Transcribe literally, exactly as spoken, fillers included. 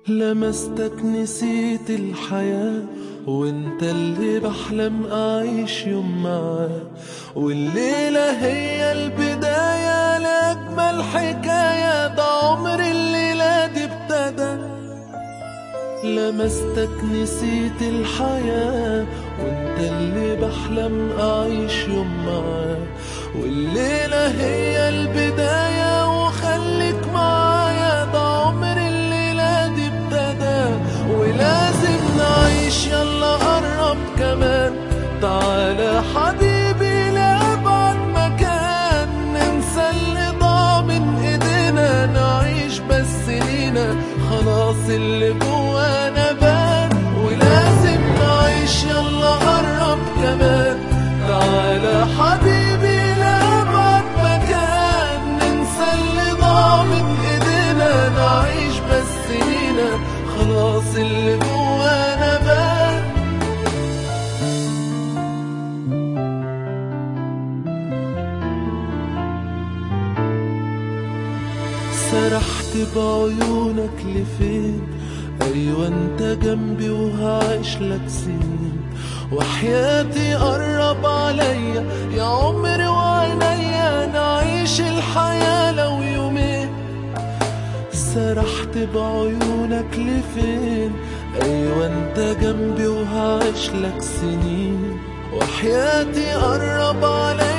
لمستك نسيت الحياة، وانت اللي بحلم اعيش يوم معاه، والليلة هي البداية لأجمل حكاية، ده عمر الليلة دي ابتدى. لمستك نسيت الحياة، وانت اللي بحلم اعيش يوم معاه، والليلة هي البداية وخليك معايا، ده عمر الليلة دي ابتدى. ولازم نعيش، يلا قرب كمان، تعالى حبيبي لأبعد مكان، ننسى اللي ضاع من ايدينا، نعيش بس لينا، خلاص اللي جوانا بان. ولازم نعيش، يلا قرب كمان، تعالى حبيبي لأبعد مكان، ننسى اللي ضاع من ايدينا، نعيش بس لينا، خلاص اللي جوانا بان. سرحت بعيونك لفين، ايوه انت جنبي وهعيش لك سنين، وحياتي قرب عليا يا عمري وعينيا، نعيش الحياة لو يومين. سرحت بعيونك لفين، ايوه انت جنبي وهعيش لك سنين، وحياتي قرب عليا